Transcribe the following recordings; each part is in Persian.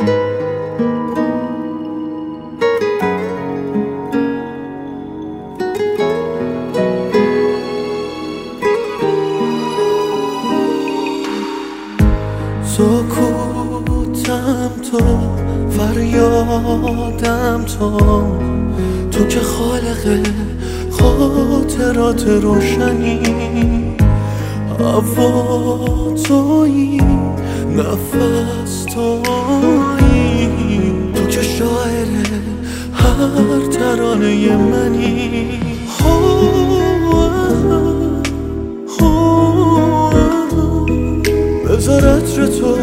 سکوتم تو، فریادم تو که خالق خاطرات روشنی، هوا تویی، نفس تویی، تو که شاعر هر ترانه منی. بذار عطر تو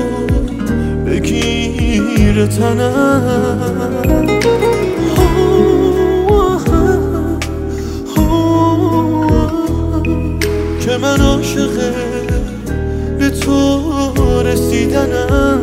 بگیر تنم، که من عاشق به تو رسیدنم.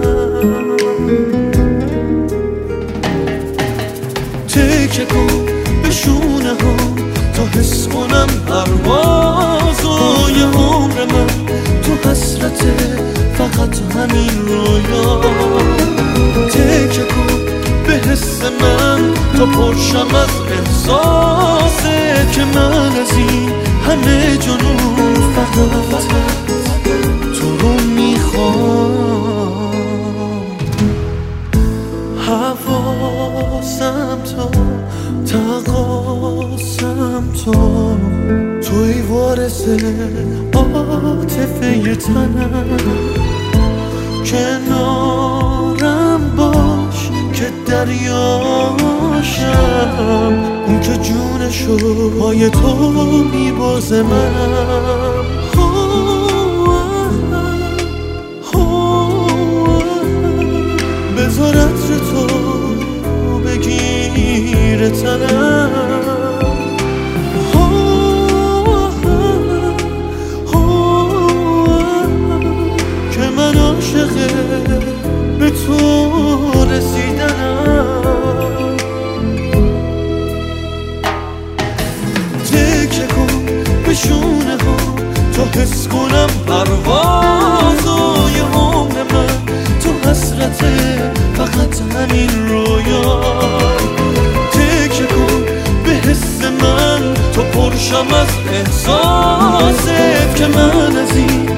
تکه کن به شونه ها تا حس کنم پروازای عمر من، تو حسرت فقط همین رویا. تکه کن به حس من تا پرشم از احساسه که من از این همه جنون فقط تو رو میخوام. حواسم تو، تقاسم توی وارث عاطفه تنم. کنارم باش که دریاشم، اون که جونشو پای تو میبازه منم. بذار عطر تو بگیر تنم، که من عاشق به تو رسیدنم. تکه کن به شونه ها تا حس کنم پروازای عمر من، تو حسرت فقط همین رویا. تکه کن به حس من تا پرشم از احساست که من از این